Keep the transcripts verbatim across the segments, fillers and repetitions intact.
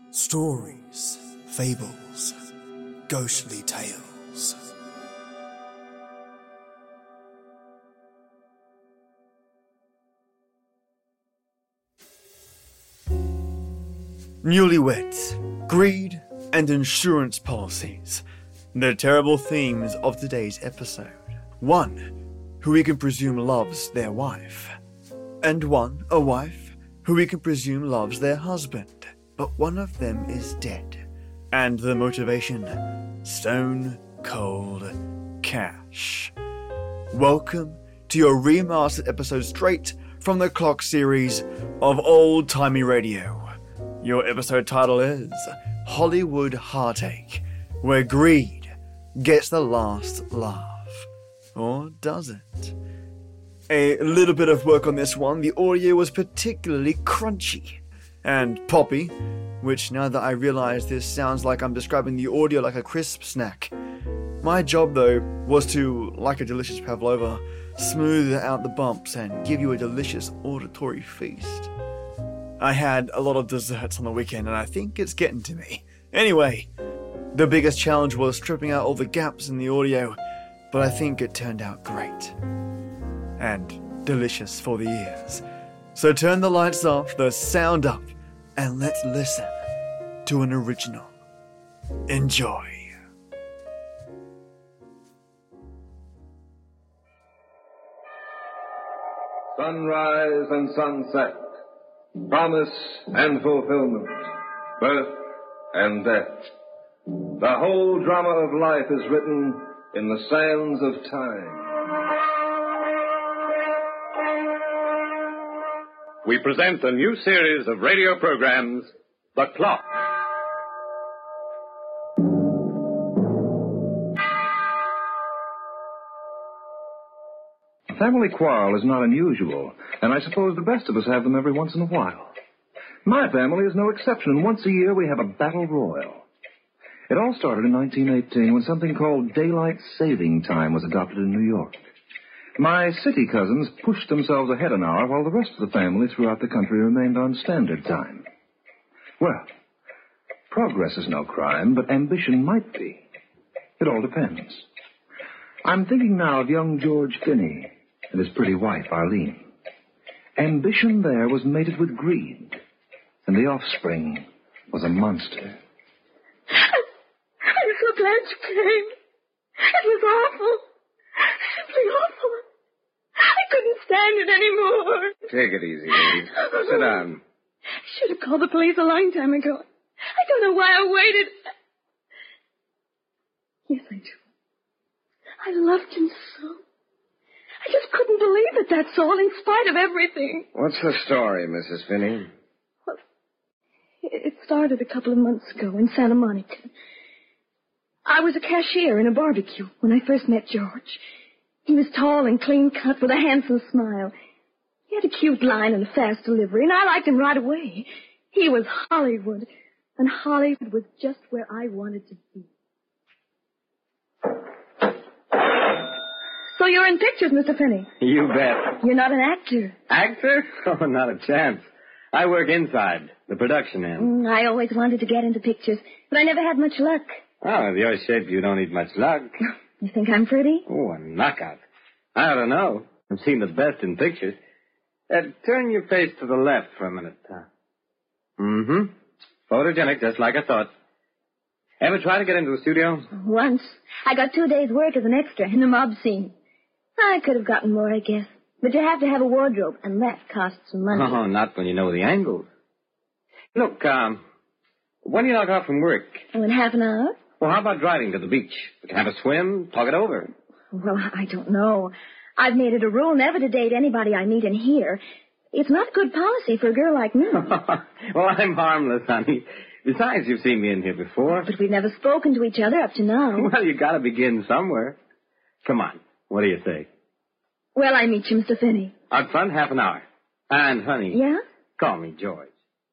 Stories, fables, ghostly tales. Newlyweds, greed, and insurance policies. The terrible themes of today's episode. One, who we can presume loves their wife. And one, a wife, who we can presume loves their husband. But one of them is dead. And the motivation, stone cold cash. Welcome to your remastered episode straight from the Clock series of Old Timey Radio. Your episode title is Hollywood Heartache, where greed gets the last laugh. Or does it? A little bit of work on this one. The audio was particularly crunchy and poppy, which now that I realize this sounds like I'm describing the audio like a crisp snack. My job, though, was to, like a delicious pavlova, smooth out the bumps and give you a delicious auditory feast. I had a lot of desserts on the weekend, and I think it's getting to me. Anyway, the biggest challenge was stripping out all the gaps in the audio, but I think it turned out great. And delicious for the ears. So turn the lights off, the sound up, and let's listen to an original. Enjoy. Sunrise and sunset, promise and fulfillment, birth and death. The whole drama of life is written in the sands of time. We present a new series of radio programs, The Clock. A family quarrel is not unusual, and I suppose the best of us have them every once in a while. My family is no exception, and once a year we have a battle royal. It all started in nineteen eighteen when something called daylight saving time was adopted in New York. My city cousins pushed themselves ahead an hour while the rest of the family throughout the country remained on standard time. Well, progress is no crime, but ambition might be. It all depends. I'm thinking now of young George Finney and his pretty wife, Arlene. Ambition there was mated with greed, and the offspring was a monster. I'm so glad you came. It was awful. Simply awful. I couldn't stand it anymore. Take it easy, lady. Sit down. Should have called the police a long time ago. I don't know why I waited. Yes, I do. I loved him so. I just couldn't believe it, that's all, in spite of everything. What's the story, Missus Finney? Well, it started a couple of months ago in Santa Monica. I was a cashier in a barbecue when I first met George. He was tall and clean-cut with a handsome smile. He had a cute line and a fast delivery, and I liked him right away. He was Hollywood, and Hollywood was just where I wanted to be. So you're in pictures, Mister Finney? You bet. You're not an actor. Actor? Oh, not a chance. I work inside, the production end. Mm, I always wanted to get into pictures, but I never had much luck. Oh, with your shape, you don't need much luck. You think I'm pretty? Oh, a knockout. I don't know. I've seen the best in pictures. Uh, turn your face to the left for a minute. Uh, mm-hmm. Photogenic, just like I thought. Ever try to get into a studio? Once. I got two days' work as an extra in a mob scene. I could have gotten more, I guess. But you have to have a wardrobe, and that costs some money. Oh, not when you know the angles. Look, um, when do you knock off from work? Oh, in half an hour? Well, how about driving to the beach? We can have a swim, talk it over. Well, I don't know. I've made it a rule never to date anybody I meet in here. It's not good policy for a girl like me. Well, I'm harmless, honey. Besides, you've seen me in here before. But we've never spoken to each other up to now. Well, you gotta begin somewhere. Come on. What do you say? Well, I meet you, Mister Finney. Out front, half an hour. And, honey. Yeah? Call me George.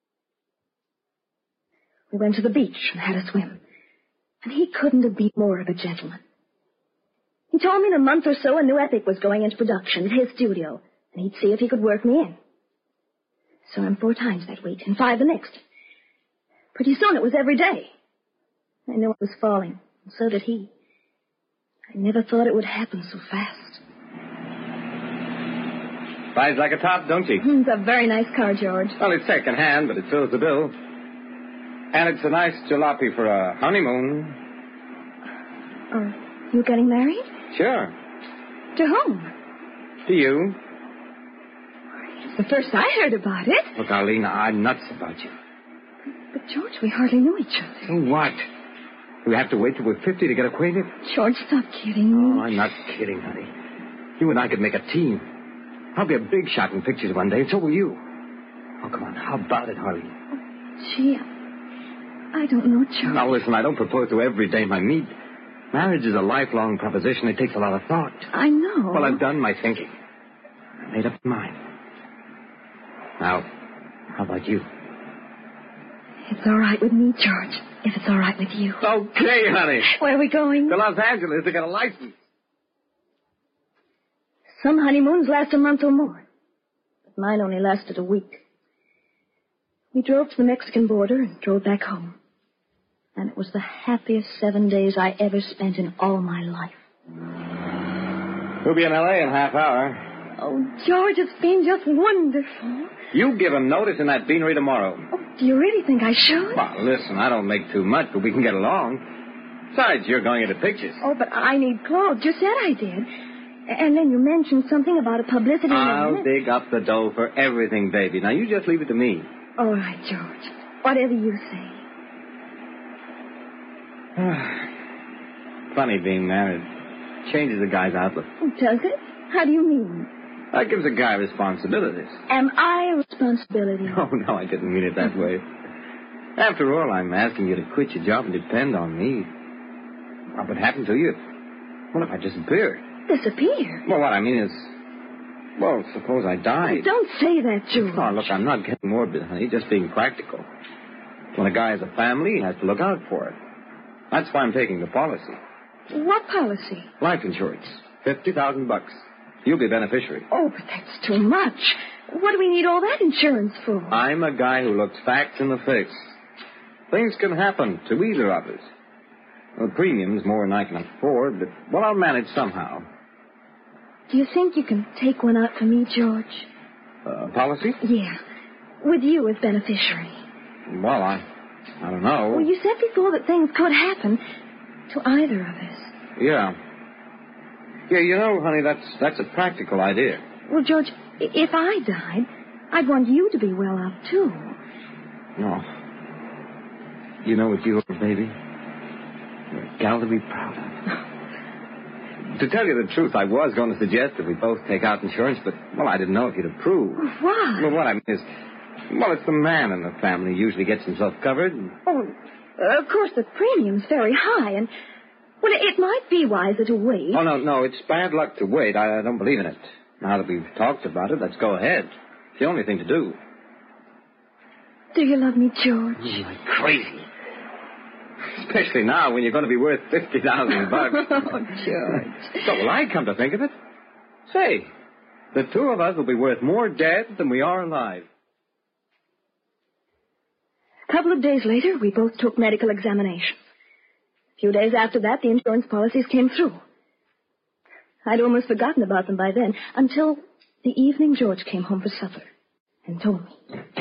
We went to the beach and had a swim. And he couldn't have been more of a gentleman. He told me in a month or so a new epic was going into production at his studio, and he'd see if he could work me in. Saw him four times that week, and five the next. Pretty soon it was every day. I knew it was falling, and so did he. I never thought it would happen so fast. Rides like a top, don't she? It's a very nice car, George. Well, it's second hand, but it fills the bill. And it's a nice jalopy for a honeymoon. Are you getting married? Sure. To whom? To you. It's the first I heard about it. Look, Arlene, I'm nuts about you. But, George, we hardly knew each other. So what? Do we have to wait till we're fifty to get acquainted? George, stop kidding me. Oh, I'm not kidding, honey. You and I could make a team. I'll be a big shot in pictures one day, and so will you. Oh, come on. How about it, Harley? Gee, I don't know, George. Now, listen, I don't propose to every dame I meet. Marriage is a lifelong proposition. It takes a lot of thought. I know. Well, I've done my thinking. I made up my mind. Now, how about you? It's all right with me, George, if it's all right with you. Okay, honey. Where are we going? To Los Angeles to get a license. Some honeymoons last a month or more. But mine only lasted a week. We drove to the Mexican border and drove back home. And it was the happiest seven days I ever spent in all my life. We'll be in L A in a half hour. Oh, George, it's been just wonderful. You give him notice in that beanery tomorrow. Oh, do you really think I should? Well, listen, I don't make too much, but we can get along. Besides, you're going into pictures. Oh, but I need clothes. You said I did. And then you mentioned something about a publicity... I'll dig up the dough for everything, baby. Now, you just leave it to me. All right, George. Whatever you say. Funny being married. Changes a guy's outlook. Does it? How do you mean? That gives a guy responsibilities. Am I a responsibility? Oh, no, I didn't mean it that way. After all, I'm asking you to quit your job and depend on me. What would happen to you? What if I disappeared? Disappear? Well, what I mean is... Well, suppose I died. Don't say that, George. Oh, look, I'm not getting morbid, honey. Just being practical. When a guy has a family, he has to look out for it. That's why I'm taking the policy. What policy? Life insurance. Fifty thousand bucks. You'll be a beneficiary. Oh, but that's too much. What do we need all that insurance for? I'm a guy who looks facts in the face. Things can happen to either of us. The premium's more than I can afford, but, well, I'll manage somehow. Do you think you can take one out for me, George? Uh, policy? Yeah. With you as beneficiary. Well, I... I don't know. Well, you said before that things could happen to either of us. Yeah. Yeah, you know, honey, that's that's a practical idea. Well, George, if I died, I'd want you to be well off, too. No. You know what you are, baby? You're a gal to be proud of. To tell you the truth, I was going to suggest that we both take out insurance, but, well, I didn't know if you'd approve. Why? Well, what I mean is, well, it's the man in the family who usually gets himself covered. Oh, uh, of course, the premium's very high, and, well, it might be wiser to wait. Oh, no, no, it's bad luck to wait. I, I don't believe in it. Now that we've talked about it, let's go ahead. It's the only thing to do. Do you love me, George? You're like crazy. Especially now when you're going to be worth fifty thousand bucks. Oh, George. So will I come to think of it? Say, the two of us will be worth more dead than we are alive. A couple of days later, we both took medical examinations. A few days after that, the insurance policies came through. I'd almost forgotten about them by then, until the evening George came home for supper and told me.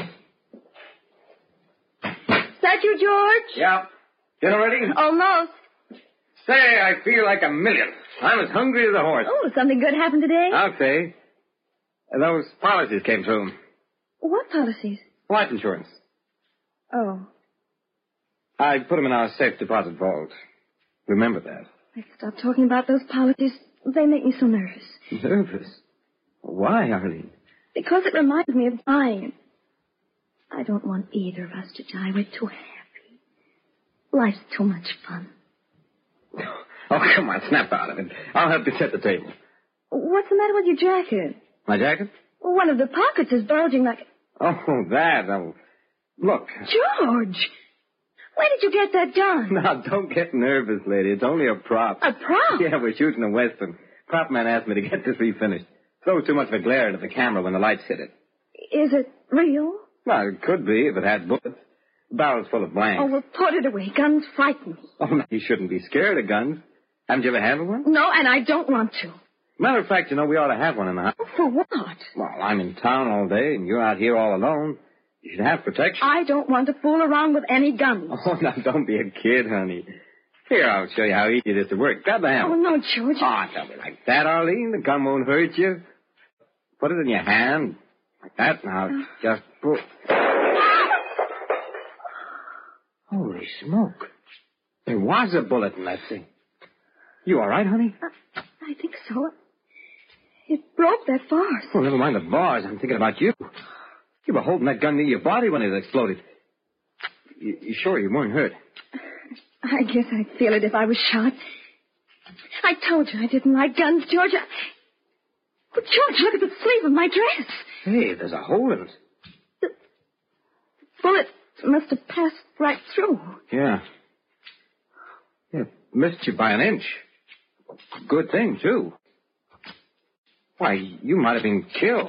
Is that you, George? Yeah. Dinner ready? Almost. Say, I feel like a million. I'm as hungry as a horse. Oh, something good happened today? I'll say. Those policies came through. What policies? Life insurance. Oh. I put them in our safe deposit vault. Remember that. Let's stop talking about those policies. They make me so nervous. Nervous? Why, Arlene? Because it reminds me of dying. I don't want either of us to die. We're too happy. Life's too much fun. Oh, come on, snap out of it. I'll help you set the table. What's the matter with your jacket? My jacket? One of the pockets is bulging like... Oh, that. Oh, look. George! Where did you get that done? Now, don't get nervous, lady. It's only a prop. A prop? Yeah, we're shooting a Western. Prop man asked me to get this refinished. Throws too much of a glare into the camera when the lights hit it. Is it real? Well, it could be if it had bullets. barrel's full of blanks. Oh, well, put it away. Guns frighten me. Oh, no, you shouldn't be scared of guns. Haven't you ever handled one? No, and I don't want to. Matter of fact, you know, we ought to have one in the house. Oh, for what? Well, I'm in town all day, and you're out here all alone. You should have protection. I don't want to fool around with any guns. Oh, now, don't be a kid, honey. Here, I'll show you how easy it is to work. Grab the hammer. Oh, no, George. Oh, don't be like that, Arlene. The gun won't hurt you. Put it in your hand. Like that. Now, just pull. Holy smoke. There was a bullet in that thing. You all right, honey? Uh, I think so. It broke that bars. Oh, never mind the bars. I'm thinking about you. You were holding that gun near your body when it exploded. You, you sure you weren't hurt? I guess I'd feel it if I was shot. I told you I didn't like guns, George. I... But, George, look at the sleeve of my dress. Hey, there's a hole in it. The bullet must have passed right through. Yeah. Yeah, missed you by an inch. Good thing, too. Why, you might have been killed.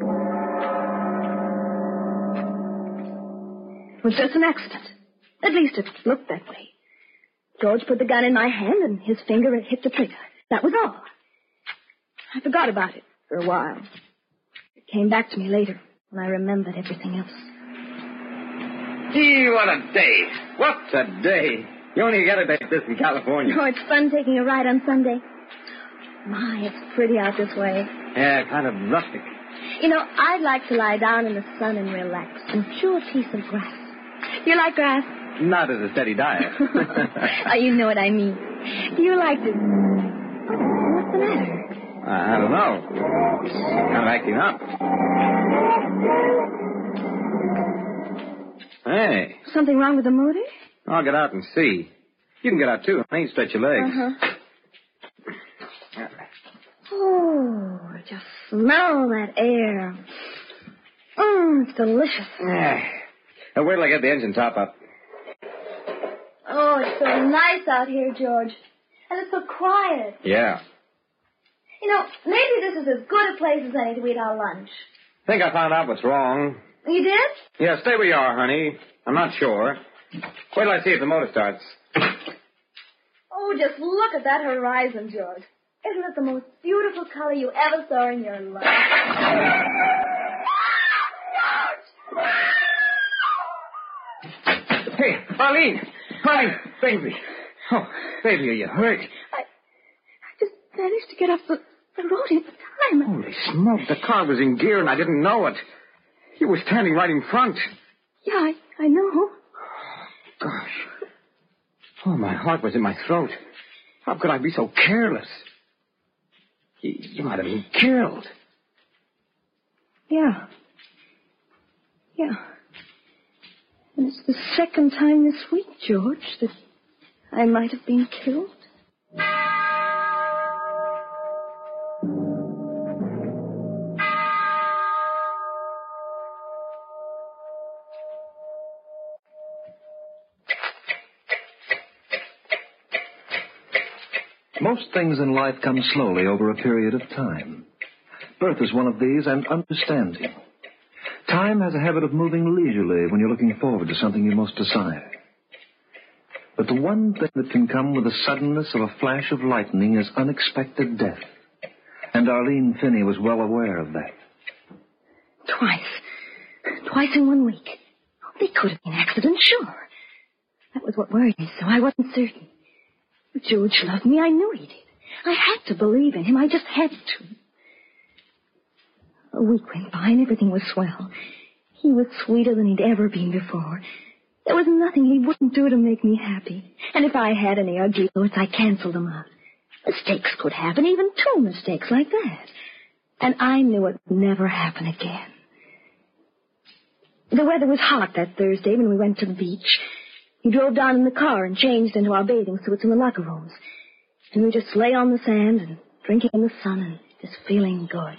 It was just an accident. At least it looked that way. George put the gun in my hand and his finger hit the trigger. That was all. I forgot about it for a while. It came back to me later when I remembered everything else. Gee, what a day. What a day. You only get a day like this in California. Oh, it's fun taking a ride on Sunday. My, it's pretty out this way. Yeah, kind of rustic. You know, I'd like to lie down in the sun and relax and chew a piece of grass. Do you like grass? Not as a steady diet. Oh, you know what I mean. Do you like to... What's the matter? Uh, I don't know. Kind of acting up. Hey. Something wrong with the motor? I'll get out and see. You can get out, too. I ain't stretch your legs. Uh-huh. Oh, just smell that air. Mmm, it's delicious. Yeah. Now, wait till I get the engine top up. Oh, it's so nice out here, George. And it's so quiet. Yeah. You know, maybe this is as good a place as any to eat our lunch. Think I found out what's wrong. You did? Yeah, stay where you are, honey. I'm not sure. Wait till I see if the motor starts. Oh, just look at that horizon, George. Isn't it the most beautiful color you ever saw in your life? Hey, Arlene! Arlene, baby. Oh, baby, are you hurt? I, I just managed to get off the, the road in time. Holy smoke, the car was in gear and I didn't know it. You were standing right in front. Yeah, I, I know. Gosh. Oh, my heart was in my throat. How could I be so careless? You, you might have been killed. Yeah. Yeah. And it's the second time this week, George, that I might have been killed. Most things in life come slowly over a period of time. Birth is one of these, and understanding. Time has a habit of moving leisurely when you're looking forward to something you most desire. But the one thing that can come with the suddenness of a flash of lightning is unexpected death. And Arlene Finney was well aware of that. Twice. Twice in one week. They could have been accidents, sure. That was what worried me, so I wasn't certain. But George loved me. I knew he did. I had to believe in him. I just had to. A week went by and everything was swell. He was sweeter than he'd ever been before. There was nothing he wouldn't do to make me happy. And if I had any ugly thoughts, I canceled them out. Mistakes could happen, even two mistakes like that. And I knew it would never happen again. The weather was hot that Thursday when we went to the beach. We drove down in the car and changed into our bathing suits in the locker rooms. And we just lay on the sand and drinking in the sun and just feeling good.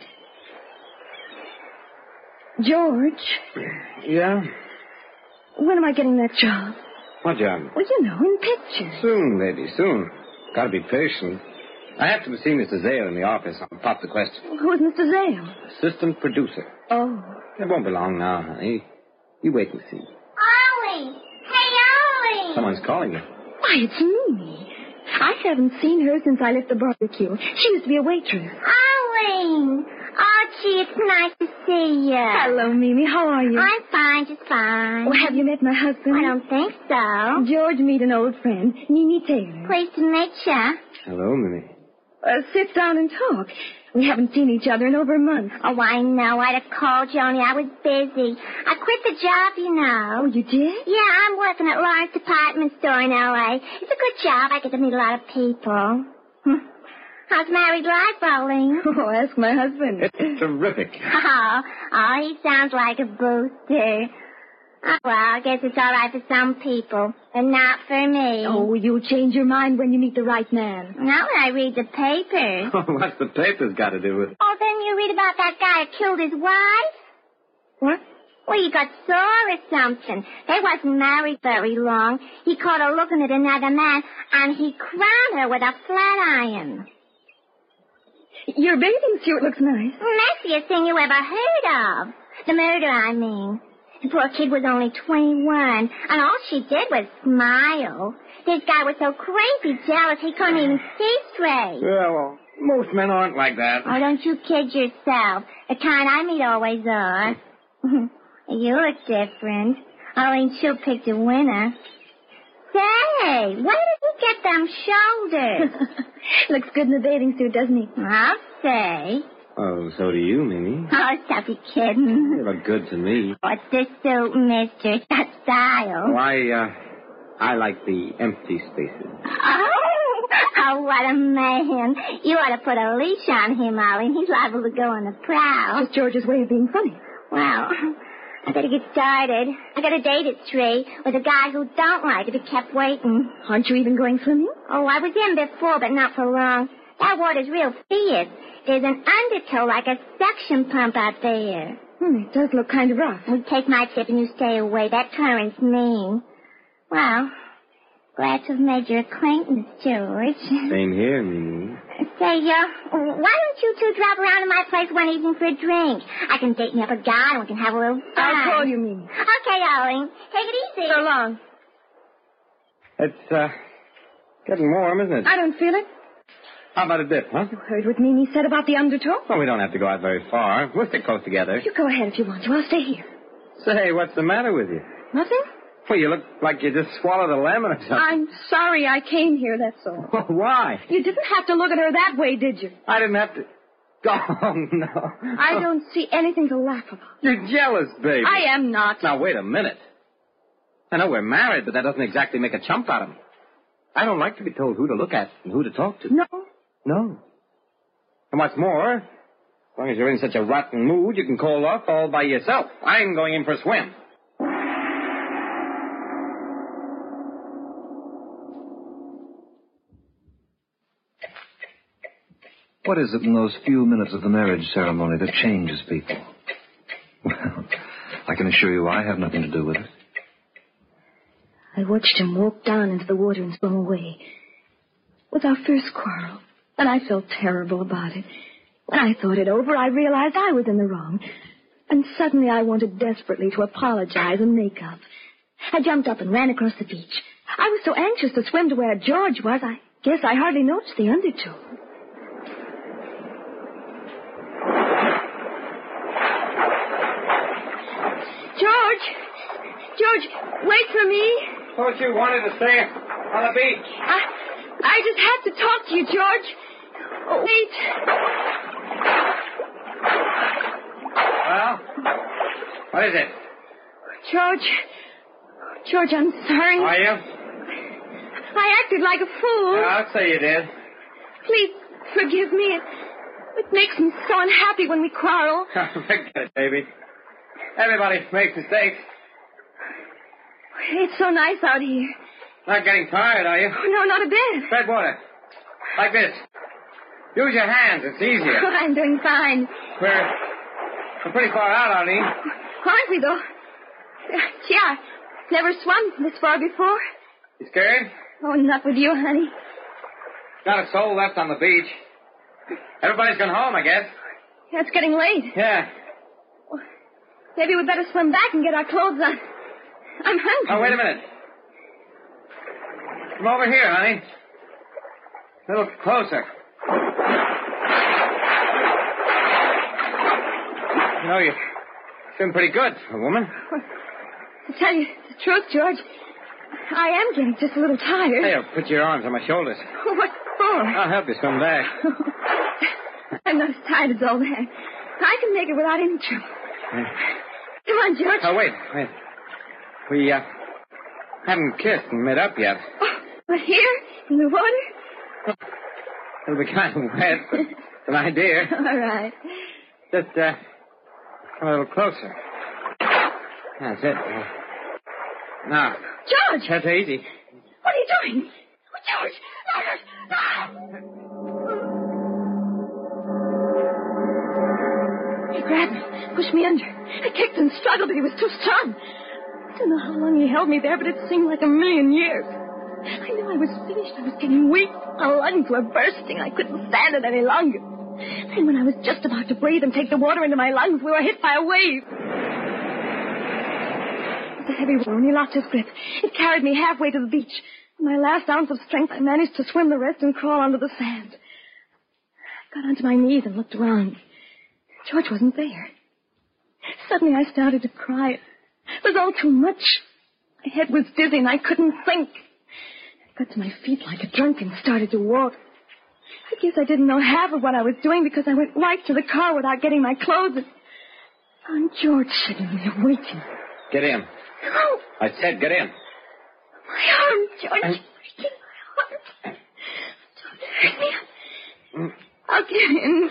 George. Yeah? When am I getting that job? What job? Well, you know, in pictures. Soon, baby, soon. Gotta be patient. I have to see Mister Zale in the office. I'll pop the question. Who's Mister Zale? Assistant producer. Oh. It won't be long now, honey. You wait and see. Ollie! Someone's calling you. Why, it's Mimi. I haven't seen her since I left the barbecue. She used to be a waitress. Arlene! Archie, it's nice to see you. Hello, Mimi. How are you? I'm fine, just fine. Well, have you met my husband? I don't think so. George, meet an old friend, Mimi Taylor. Pleased to meet you. Hello, Mimi. Uh, sit down and talk. We haven't seen each other in over a month. Oh, I know. I'd have called you, only I was busy. I quit the job, you know. Oh, you did? Yeah, I'm working at Lawrence Department Store in L A. It's a good job. I get to meet a lot of people. Hmm. How's married life, Arlene? Oh, ask my husband. It's terrific. Oh, oh, he sounds like a booster. Oh, well, I guess it's all right for some people, and not for me. Oh, you'll change your mind when you meet the right man. Not when I read the papers. What's the papers got to do with it? Oh, then you read about that guy who killed his wife? What? Well, he got sore or something. They wasn't married very long. He caught her looking at another man, and he crowned her with a flat iron. Your bathing suit looks nice. Messiest thing you ever heard of. The murder, I mean. The poor kid was only twenty-one, and all she did was smile. This guy was so crazy jealous he couldn't even see straight. Yeah, well, most men aren't like that. Oh, don't you kid yourself. The kind I meet always are. You look different. Arlene, she'll pick the winner. Say, where did he get them shoulders? Looks good in the bathing suit, doesn't he? I'll say. Oh, so do you, Mimi. Oh, stop your kidding. You look good to me. What's this suit, mister? It's got style. Oh, I, uh, I like the empty spaces. Oh, oh, what a man. You ought to put a leash on him, Arlene. He's liable to go on the prowl. It's George's way of being funny. Well, I better get started. I got a date at three with a guy who don't like it. He kept waiting. Aren't you even going swimming? Oh, I was in before, but not for long. That water's real fierce. There's an undertow like a suction pump out there. Hmm, it does look kind of rough. Well, take my tip and you stay away. That current's mean. Well, glad to have made your acquaintance, George. Same here, Mimi. Say, uh, why don't you two drop around to my place one evening for a drink? I can date me up a guy and we can have a little fun. I'll call you, Mimi. Okay, Arlene. Take it easy. So long. It's, uh, getting warm, isn't it? I don't feel it. How about a dip, huh? You heard what Mimi said about the undertow? Well, we don't have to go out very far. We'll stick close together. You go ahead if you want to. I'll stay here. Say, what's the matter with you? Nothing? Well, you look like you just swallowed a lemon or something. I'm sorry I came here, that's all. Well, why? You didn't have to look at her that way, did you? I didn't have to... Oh, no. I don't see anything to laugh about. You're jealous, baby. I am not. Now, wait a minute. I know we're married, but that doesn't exactly make a chump out of me. I don't like to be told who to look at and who to talk to. No? No. And what's more, as long as you're in such a rotten mood, you can call off all by yourself. I'm going in for a swim. What is it in those few minutes of the marriage ceremony that changes people? Well, I can assure you I have nothing to do with it. I watched him walk down into the water and swim away. It was our first quarrel, and I felt terrible about it. When I thought it over, I realized I was in the wrong. And suddenly I wanted desperately to apologize and make up. I jumped up and ran across the beach. I was so anxious to swim to where George was, I guess I hardly noticed the undertow. George! George, wait for me. Thought you wanted to stay on the beach. I, I just have to talk to you, George. Oh, wait. Well, what is it? George. George, I'm sorry. Are you? I acted like a fool. Yeah, I'll say you did. Please forgive me. It, it makes me so unhappy when we quarrel. Forget it, baby. Everybody makes mistakes. It's so nice out here. Not getting tired, are you? Oh, no, not a bit. Tread water. Like this. Use your hands. It's easier. Oh, I'm doing fine. We're, we're pretty far out, Arlene. Aren't we, though? Gee, I never swum this far before. You scared? Oh, not with you, honey. Not a soul left on the beach. Everybody's gone home, I guess. Yeah, it's getting late. Yeah. Well, maybe we'd better swim back and get our clothes on. I'm hungry. Oh, wait a minute. Come over here, honey. A little closer. You know, you swim pretty good for a woman. Well, to tell you the truth, George, I am getting just a little tired. Hey, I'll put your arms on my shoulders. What for? I'll help you swim back. I'm not as tired as all that. I can make it without any trouble. Come on, George. Oh, wait, wait. We, uh, haven't kissed and made up yet. Oh, but here, in the water? It'll be kind of wet, but it's an idea. All right. Just, uh, come a little closer. That's it. Uh, now. George! That's easy. What are you doing? Oh, George! No, no, no! He grabbed me, pushed me under. I kicked and struggled, but he was too strong. I don't know how long he held me there, but it seemed like a million years. I knew I was finished. I was getting weak. My lungs were bursting. I couldn't stand it any longer. And when I was just about to breathe and take the water into my lungs, we were hit by a wave. It was a heavy water, and he lost his grip. It carried me halfway to the beach. With my last ounce of strength, I managed to swim the rest and crawl onto the sand. I got onto my knees and looked around. George wasn't there. Suddenly I started to cry. It was all too much. My head was dizzy and I couldn't think. I got to my feet like a drunk and started to walk. I guess I didn't know half of what I was doing because I went right to the car without getting my clothes and found George sitting there waiting. Get in. Oh, I said get in. my arm, George. It's breaking my heart. Don't hurt me. I'll get in.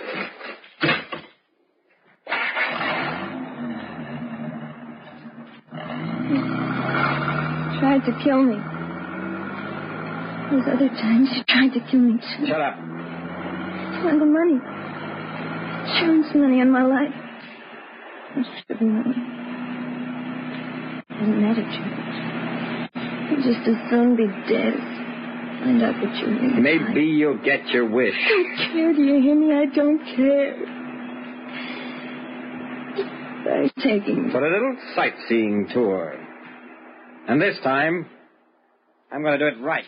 He tried to kill me. Those other times he tried to kill me too. Shut up. And the money. Insurance money on my life. I should have known. Doesn't matter, George. I'd just as soon be dead as find out that you're in. Maybe you'll get your wish. I don't care, do you hear me? I don't care. They're taking me. For a little sightseeing tour. And this time, I'm going to do it right.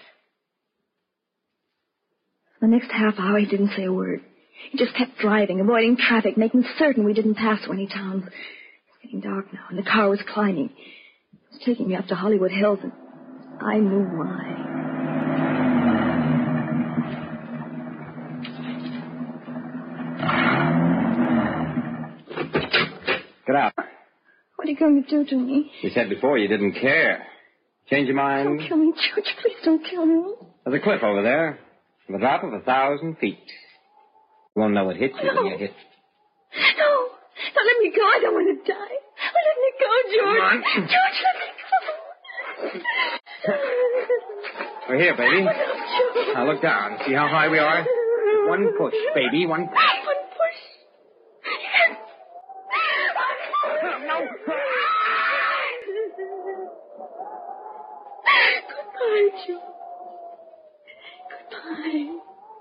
The next half hour, he didn't say a word. He just kept driving, avoiding traffic, making certain we didn't pass any towns. It was getting dark now, and the car was climbing. It was taking me up to Hollywood Hills, and I knew why. Get out. What are you going to do to me? You said before you didn't care. Change your mind? Don't kill me, George. Please don't kill me. There's a cliff over there. The drop of a thousand feet. You won't know what hit you No. when you hit. No. Don't let me go. I don't want to die. Let me go, George. Come on. George, let me go. We're here, baby. Oh, no, George. Now look down. See how high we are? One push, baby. One push. One push. Yes. No. Goodbye, George. Goodbye.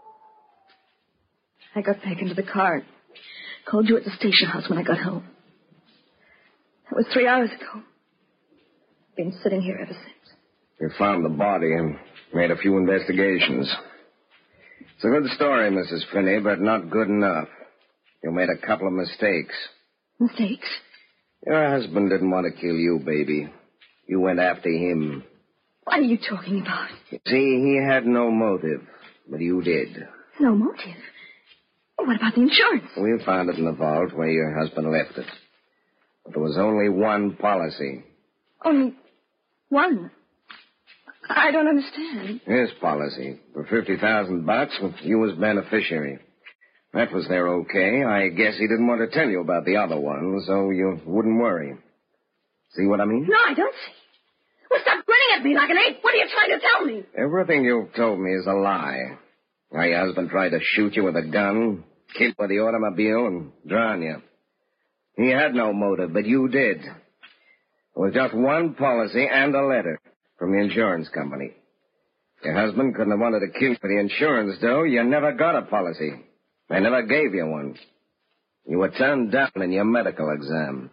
I got back into the car and called you at the station house when I got home. That was three hours ago. I've been sitting here ever since. We found the body and made a few investigations. It's a good story, Missus Finney, but not good enough. You made a couple of mistakes. Mistakes? Your husband didn't want to kill you, baby. You went after him. What are you talking about? You see, he had no motive, but you did. No motive. What about the insurance? We found it in the vault where your husband left it. But there was only one policy. Only one? I don't understand. His policy. For fifty thousand bucks with you as beneficiary. That was there okay. I guess he didn't want to tell you about the other one, so you wouldn't worry. See what I mean? No, I don't see. Well, stop grinning at me like an ape. What are you trying to tell me? Everything you've told me is a lie. How your husband tried to shoot you with a gun, kill you with the automobile, and drown you. He had no motive, but you did. It was just one policy and a letter from the insurance company. Your husband couldn't have wanted to kill you for the insurance, though. You never got a policy. They never gave you one. You were turned down in your medical exam.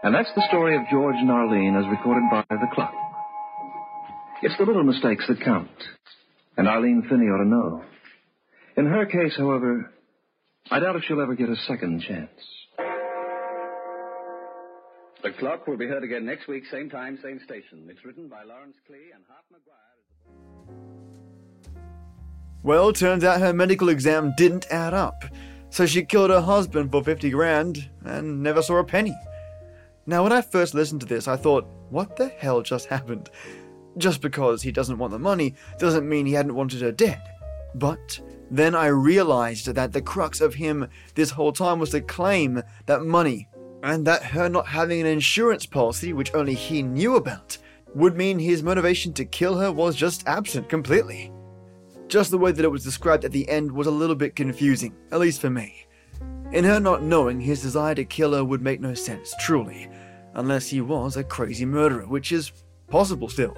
And that's the story of George and Arlene as recorded by the clock. It's the little mistakes that count. And Arlene Finney ought to know. In her case, however, I doubt if she'll ever get a second chance. The Clock will be heard again next week, same time, same station. It's written by Lawrence Klee and Hart McGuire. Well, turns out her medical exam didn't add up, so she killed her husband for fifty grand and never saw a penny. Now, when I first listened to this, I thought, what the hell just happened? Just because he doesn't want the money doesn't mean he hadn't wanted her dead. But then I realized that the crux of him this whole time was to claim that money, and that her not having an insurance policy, which only he knew about, would mean his motivation to kill her was just absent completely. Just the way that it was described at the end was a little bit confusing, at least for me. In her not knowing, his desire to kill her would make no sense, truly, unless he was a crazy murderer, which is possible still.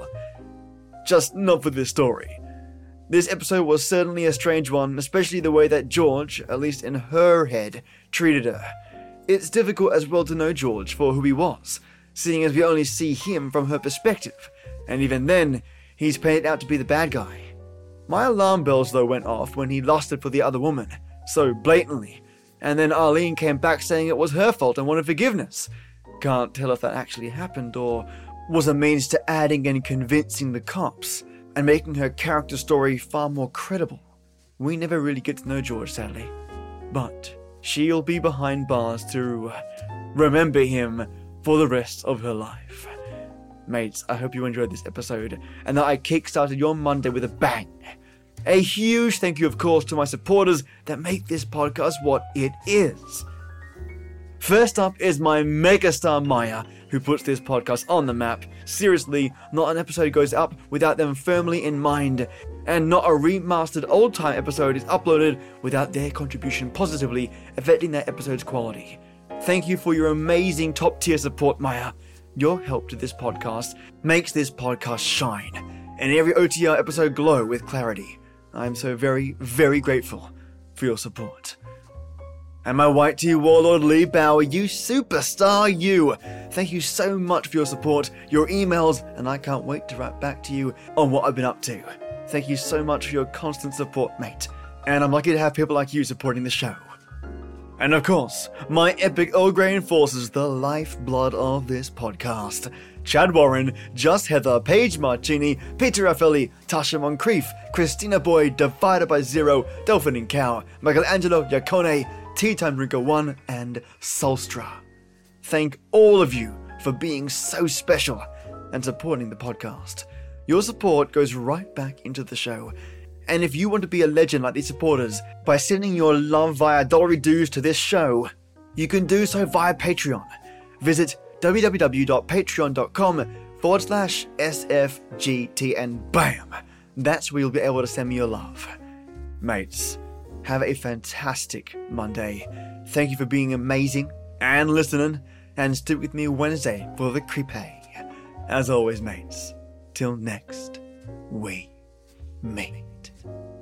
Just not for this story. This episode was certainly a strange one, especially the way that George, at least in her head, treated her. It's difficult as well to know George for who he was, seeing as we only see him from her perspective, and even then, he's painted out to be the bad guy. My alarm bells though went off when he lusted for the other woman, so blatantly, and then Arlene came back saying it was her fault and wanted forgiveness. Can't tell if that actually happened or was a means to adding and convincing the cops, and making her character story far more credible. We never really get to know George, sadly, but she'll be behind bars to remember him for the rest of her life. Mates, I hope you enjoyed this episode, and that I kickstarted your Monday with a bang. A huge thank you, of course, to my supporters that make this podcast what it is. First up is my megastar Maya, who puts this podcast on the map. Seriously, not an episode goes up without them firmly in mind, and not a remastered old-time episode is uploaded without their contribution positively affecting that episode's quality. Thank you for your amazing top-tier support, Maya. Your help to this podcast makes this podcast shine, and every O T R episode glow with clarity. I'm so very, very grateful for your support. And my white tea warlord Lee Bauer, you superstar, you! Thank you so much for your support, your emails, and I can't wait to write back to you on what I've been up to. Thank you so much for your constant support, mate. And I'm lucky to have people like you supporting the show. And of course, my epic Earl Grey enforcers, the lifeblood of this podcast. Chad Warren, Just Heather, Paige Marcini, Peter Raffelli, Tasha Moncrief, Christina Boyd, Divided by Zero, Dolphin and Cow, Michelangelo Iacone, Tea Time Drinker one, and Solstra. Thank all of you for being so special and supporting the podcast. Your support goes right back into the show. And if you want to be a legend like these supporters by sending your love via dollar dues to this show, you can do so via Patreon. Visit www.patreon.com forward slash SFGT and bam! That's where you'll be able to send me your love. Mates, have a fantastic Monday. Thank you for being amazing and listening, and stick with me Wednesday for the creepy. As always, mates, till next we meet.